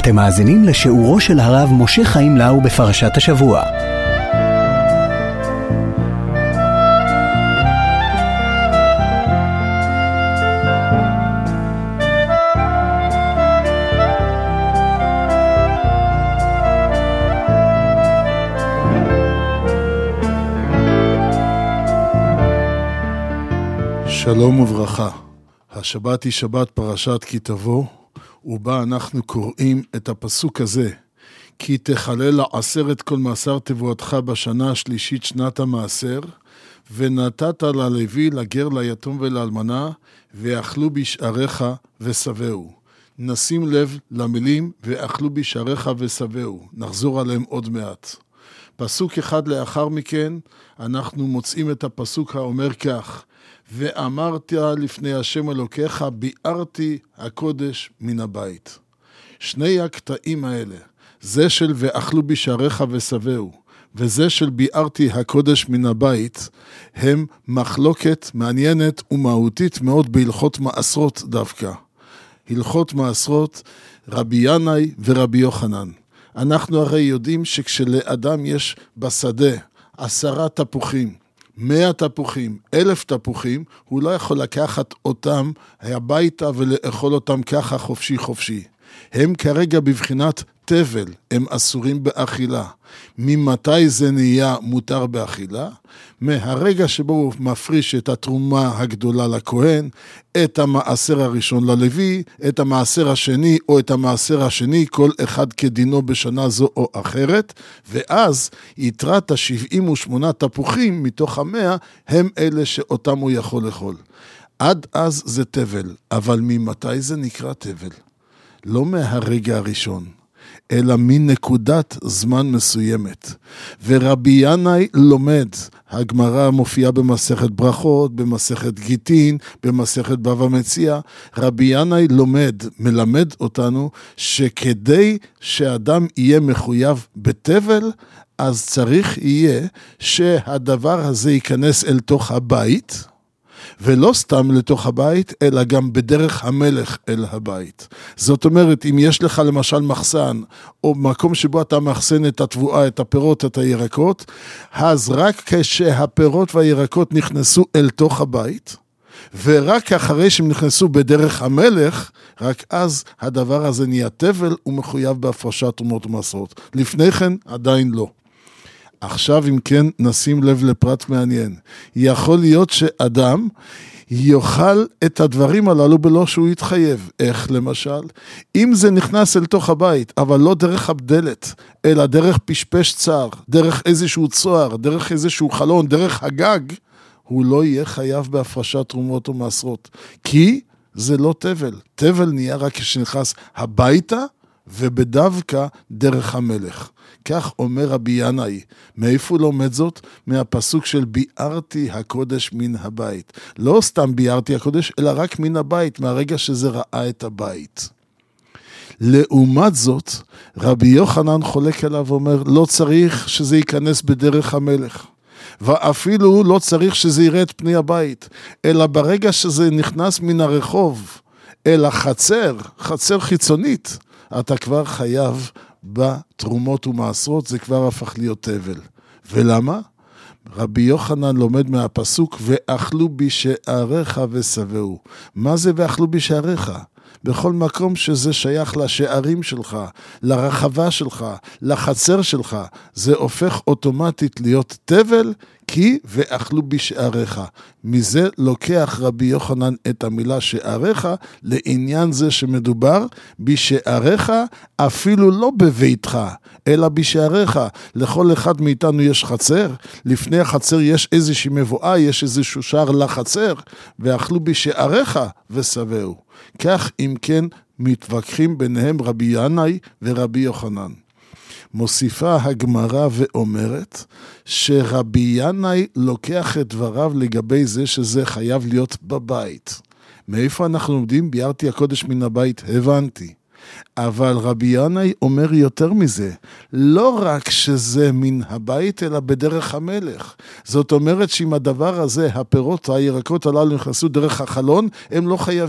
אתם מאזינים לשיעורו של הרב משה חיים לאו בפרשת השבוע. שלום וברכה. השבת היא שבת פרשת כי תבוא, ובה אנחנו קוראים את הפסוק הזה: כי תחלל לעשרת כל מעשר תבואתך בשנה השלישית שנת המעשר, ונתת ללוי, לגר, ליתום ולאלמנה, ואכלו בשעריך ושבעו. נשים לב למילים ואכלו בשעריך ושבעו, נחזור עליהם עוד מעט. פסוק אחד לאחר מכן אנחנו מוצאים את הפסוק האומר כך: ואמרת לפני השם אלוקיך, ביארתי הקודש מן הבית. שני הקטעים האלה, זה של ואכלו בשעריך ושבעו, וזה של ביארתי הקודש מן הבית, הם מחלוקת מעניינת ומהותית מאוד בהלכות מעשרות דווקא. הלכות מעשרות, רבי ינאי ורבי יוחנן. אנחנו הרי יודעים שכשלאדם יש בשדה 10 תפוחים, 100 תפוחים, 1000 תפוחים, הוא לא יכול לקחת אותם הביתה ולאכול אותם ככה חופשי חופשי. הם כרגע בבחינת תבל, הם אסורים באכילה. ממתי זה נהיה מותר באכילה? מהרגע שבו הוא מפריש את התרומה הגדולה לכהן, את המעשר הראשון ללוי, את המעשר השני או את המעשר השני, כל אחד כדינו בשנה זו או אחרת, ואז יתרת 78 תפוחים מתוך 100 הם אלה שאותם הוא יכול לאכול. עד אז זה תבל, אבל ממתי זה נקרא תבל? לא מהרגע הראשון, אלא מנקודת זמן מסוימת. ורבי ינאי לומד, הגמרא מופיעה במסכת ברכות, במסכת גיטין, במסכת בבא מציעא. רבי ינאי מלמד אותנו שכדי שאדם יהיה מחויב בתבל, אז צריך יהיה שהדבר הזה ייכנס אל תוך הבית, ולא סתם לתוך הבית, אלא גם בדרך המלך אל הבית. זאת אומרת, אם יש לך למשל מחסן, או מקום שבו אתה מחסן את התבואה, את הפירות, את הירקות, אז רק כשהפירות והירקות נכנסו אל תוך הבית, ורק אחרי שהם נכנסו בדרך המלך, רק אז הדבר הזה נהיה תבל ומחויב בהפרשת תרומות ומעשרות. לפני כן עדיין לא. עכשיו אם כן נשים לב לפרט מעניין. יכול להיות שאדם יאכל את הדברים הללו בלא שהוא יתחייב. איך למשל? אם זה נכנס אל תוך הבית, אבל לא דרך הבדלת, אלא דרך פשפש צער, דרך איזשהו צוהר, דרך איזשהו חלון, דרך הגג, הוא לא יהיה חייב בהפרשת תרומות ומעשרות. כי זה לא תבל. תבל נהיה רק כשנכנס הביתה, ובדווקא דרך המלך. כך אומר רבי ינאי. מאיפה לומד זאת? מהפסוק של ביארתי הקודש מן הבית. לא סתם ביארתי הקודש, אלא רק מן הבית, מהרגע שזה ראה את הבית. לעומת זאת, רבי יוחנן חולק עליו ואומר, לא צריך שזה ייכנס בדרך המלך. ואפילו לא צריך שזה יראה את פני הבית, אלא ברגע שזה נכנס מן הרחוב, אל החצר, חצר חיצונית, אתה כבר חייב בתרומות ומעשרות, זה כבר הפך להיות תבל. ולמה? רבי יוחנן לומד מהפסוק, ואכלו בשעריך ושבעו. מה זה ואכלו בשעריך? בכל מקום שזה שייך לשערים שלך, לרחבה שלך, לחצר שלך, זה הופך אוטומטית להיות תבל, כי ואכלו בשעריך. מזה לוקח רבי יוחנן את המילה שעריך, לעניין זה שמדובר בשעריך, אפילו לא בביתך, אלא בשעריך. לכל אחד מאיתנו יש חצר, לפני החצר יש איזושהי מבואה, יש איזשהו שער לחצר, ואכלו בשעריך ושבעו. כך אם כן מתווכחים ביניהם רבי ינאי ורבי יוחנן. מוסיפה הגמרא ואומרת שרבי ינאי לוקח את דבריו לגבי זה שזה חייב להיות בבית. מאיפה אנחנו לומדים? ביארתי הקודש מן הבית, הבנתי. אבל רבי ינאי אומר יותר מזה, לא רק שזה מן הבית, אלא בדרך המלך. זאת אומרת שאם הדבר הזה, הפירות, הירקות הללו נכנסו דרך החלון, הם לא חייבים.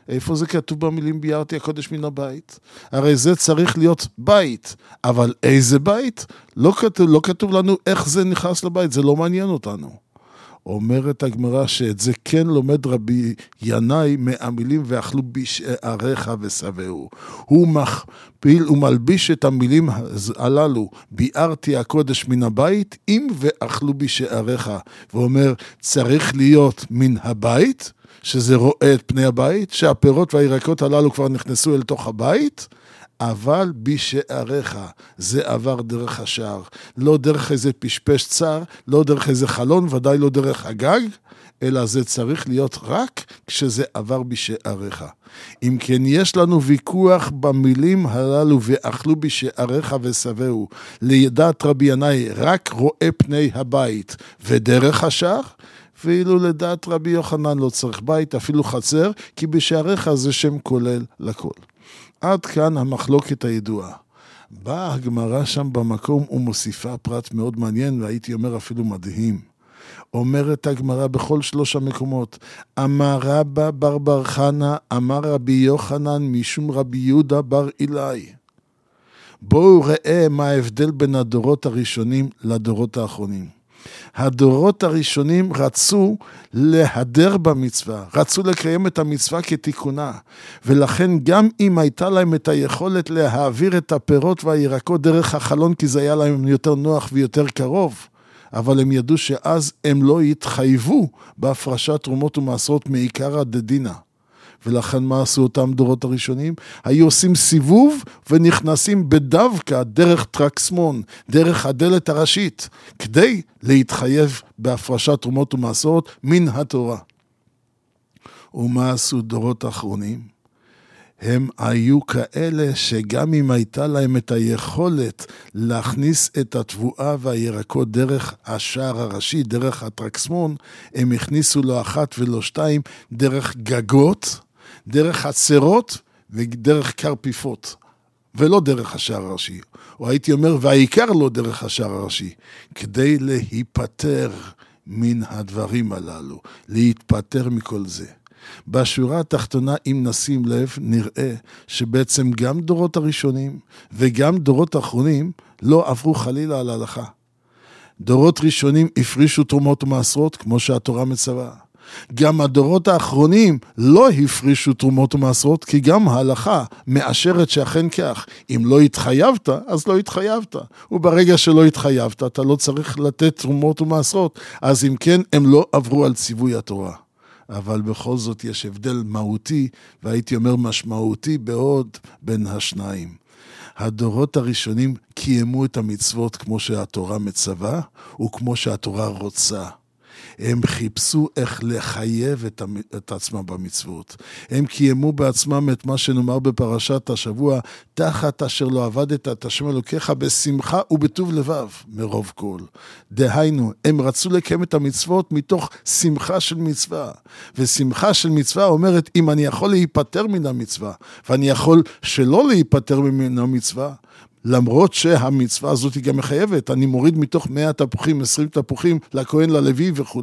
איפה זה כתוב במילים ביארתי הקודש מן הבית? הרי זה צריך להיות בית, אבל איזה בית? לא כתוב לנו איך זה נכנס לבית, זה לא מעניין אותנו. אומרת הגמרא שאת זה כן לומד רבי ינאי מהמילים ואכלו בשעריך ושבעו. הוא מכפיל ומלביש את המילים הללו, ביארתי הקודש מן הבית, אם ואכלו בשעריך. ואומר, צריך להיות מן הבית, שזה רואה את פני הבית, שהפירות והירקות הללו כבר נכנסו אל תוך הבית, אבל בשעריך, זה עבר דרך השער, לא דרך איזה פשפש צר, לא דרך איזה חלון, ודאי לא דרך הגג, אלא זה צריך להיות רק כשזה עבר בשעריך. אם כן יש לנו ויכוח במילים הללו, ואכלו בשעריך ושבעו, לידעת רבי ינאי רק רואה פני הבית ודרך השער, ואילו לדעת רבי יוחנן לא צריך בית, אפילו חצר, כי בשעריך זה שם כולל לכל. עד כאן המחלוקת הידועה. באה הגמרא שם במקום ומוסיפה פרט מאוד מעניין, והייתי אומר אפילו מדהים. אומרת הגמרא בכל 3 המקומות, אמר רבא בר חנא, אמר רבי יוחנן משום רבי יהודה בר אילאי. בואו ראה מה ההבדל בין הדורות הראשונים לדורות האחרונים. הדורות הראשונים רצו להדר במצווה, רצו לקיים את המצווה כתיקונה, ולכן גם אם הייתה להם את היכולת להעביר את הפירות והירקות דרך החלון, כי זה היה להם יותר נוח ויותר קרוב, אבל הם ידעו שאז הם לא יתחייבו בהפרשת תרומות ומעשרות מעיקרא דדינא. ולכן מה עשו אותם דורות הראשונים? היו עושים סיבוב ונכנסים בדווקא דרך טרקסמון, דרך הדלת הראשית, כדי להתחייב בהפרשת תרומות ומעשרות מן התורה. ומה עשו דורות האחרונים? הם היו כאלה שגם אם הייתה להם את היכולת להכניס את התבואה והירקות דרך השער הראשי, דרך הטרקסמון, הם הכניסו לא אחת ולא 2 דרך גגות, דרך חצרות ודרך קרפיפות, ולא דרך השער הראשי. או הייתי אומר, והעיקר לא דרך השער הראשי, כדי להיפטר מן הדברים הללו, להתפטר מכל זה. בשורה התחתונה, אם נשים לב, נראה שבעצם גם דורות הראשונים וגם דורות האחרונים לא עברו חלילה על ההלכה. דורות ראשונים הפרישו תרומות ומעשרות, כמו שהתורה מצווה. גם הדורות האחרונים לא הפרישו תרומות ומעשרות, כי גם ההלכה מאשרת שאכן כך. אם לא התחייבת, אז לא התחייבת. וברגע שלא התחייבת, אתה לא צריך לתת תרומות ומעשרות. אז אם כן, הם לא עברו על ציווי התורה. אבל בכל זאת יש הבדל מהותי, והייתי אומר משמעותי בעוד בין השניים. הדורות הראשונים קיימו את המצוות כמו שהתורה מצווה, וכמו שהתורה רוצה. הם חיפשו איך לחייב את עצמם במצוות. הם קיימו בעצמם את מה שנאמר בפרשת השבוע, תחת אשר לא עבדת את השם אלוקיך בשמחה ובטוב לבב מרוב כל. דהיינו, הם רצו לקיים את המצוות מתוך שמחה של מצווה. ושמחה של מצווה אומרת, אם אני יכול להיפטר מן המצווה, ואני יכול שלא להיפטר מן המצווה, למרות שהמצווה הזאת היא גם מחייבת, אני מוריד מתוך 100 תפוחים, 20 תפוחים, לכהן, ללוי וכו'.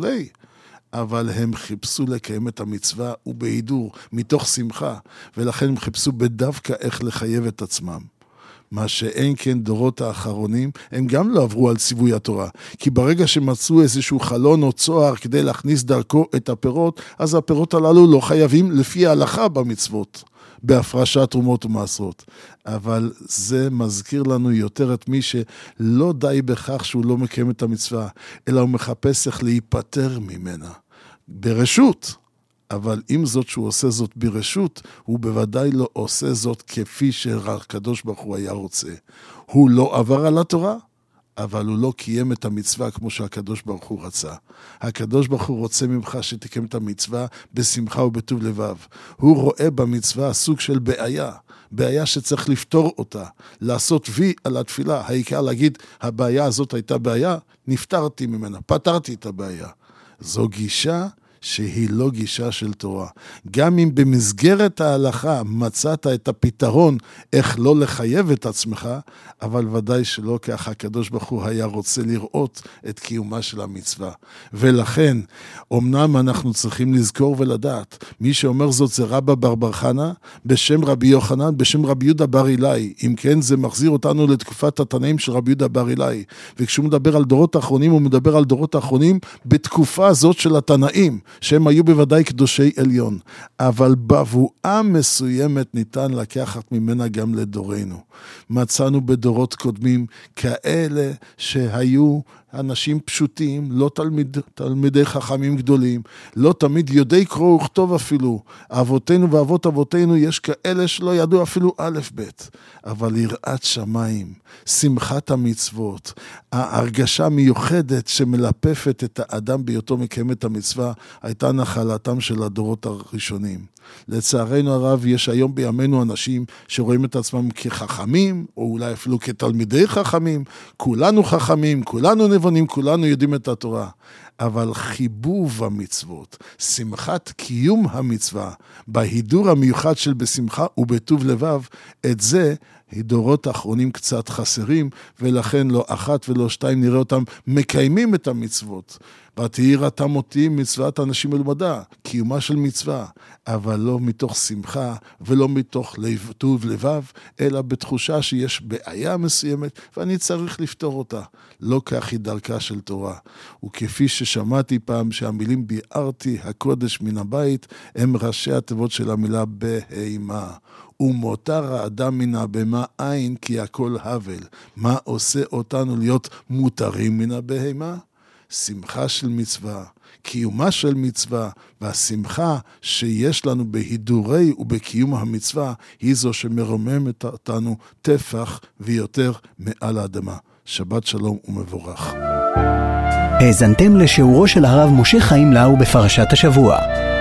אבל הם חיפשו לקיים את המצווה ובהידור, מתוך שמחה, ולכן הם חיפשו בדווקא איך לחייב את עצמם. מה שאין כן דורות האחרונים, הם גם לא עברו על ציווי התורה, כי ברגע שמצאו איזשהו חלון או צוהר כדי להכניס דרכו את הפירות, אז הפירות הללו לא חייבים לפי ההלכה במצוות. בהפרשת תרומות ומעשרות. אבל זה מזכיר לנו יותר את מי שלא די בכך שהוא לא מקיים את המצווה, אלא הוא מחפש איך להיפטר ממנה. ברשות. אבל אם זאת שהוא עושה זאת ברשות, הוא בוודאי לא עושה זאת כפי שהקדוש ברוך הוא היה רוצה. הוא לא עבר על התורה, אבל הוא לא קיים את המצווה כמו שהקדוש ברוך הוא רצה. הקדוש ברוך הוא רוצה ממך שתקיים את המצווה בשמחה ובטוב לבב. הוא רואה במצווה סוג של בעיה, בעיה שצריך לפתור אותה, לעשות וי על התפילה, העיקר להגיד, הבעיה הזאת הייתה בעיה, נפטרתי ממנה, פתרתי את הבעיה. זו גישה שהיא לא גישה של תורה. גם אם במסגרת ההלכה מצאת את הפתרון איך לא לחייב את עצמך, אבל ודאי שלא כך הקדוש ברוך הוא היה רוצה לראות את קיומה של המצווה. ולכן, אמנם אנחנו צריכים לזכור ולדעת, מי שאומר זאת זה רבא בר בר חנא, בשם רבי יוחנן, בשם רבי יהודה בר אילאי. אם כן, זה מחזיר אותנו לתקופת התנאים של רבי יהודה בר אילאי. וכשהוא מדבר על דורות האחרונים, הוא מדבר על דורות האחרונים בתקופה הזאת של התנאים, שהם היו בוודאי קדושי עליון. אבל בבואה מסוימת ניתן לקחת ממנה גם לדורנו. מצאנו בדורות קודמים כאלה שהיו אנשים פשוטים, לא תלמידי חכמים גדולים, לא תמיד יודעי קרוא וכתוב אפילו. אבותינו ואבות אבותינו יש כאלה שלא ידעו אפילו א' ב', אבל יראת שמיים, שמחת המצוות, ההרגשה מיוחדת שמלפפת את האדם בהיותו מקיים את המצווה, הייתה נחלתם של הדורות הראשונים. לצערנו הרב, יש היום בימינו אנשים שרואים את עצמם כחכמים, או אולי אפילו כתלמידי חכמים, כולנו חכמים, כולנו נבונים, כולנו יודעים את התורה. אבל חיבוב המצוות, שמחת קיום המצווה, בהידור המיוחד של בשמחה ובטוב לבב, את זה דורות האחרונים קצת חסרים, ולכן לא אחת ולא שתיים נראה אותם מקיימים את המצוות. ותהי ראתם אותי מצוות אנשים מלומדה, קיומה של מצווה, אבל לא מתוך שמחה ולא מתוך טוב לבב, אלא בתחושה שיש בעיה מסוימת ואני צריך לפתור אותה. לא כך היא דרכה של תורה. וכפי ששמעתי פעם שהמילים ביארתי הקודש מן הבית, הם ראשי התיבות של המילה בהימה. ומותר האדם מן הבהמה אין כי הכל הבל. מה עושה אותנו להיות מותרים מן הבהמה? שמחה של מצווה, קיומה של מצווה, והשמחה שיש לנו בהידורי ובקיום המצווה, היא זו שמרוממת אותנו טפח ויותר מעל האדמה. שבת שלום ומבורך. האזנתם לשיעורו של הרב משה חיים לאו בפרשת השבוע.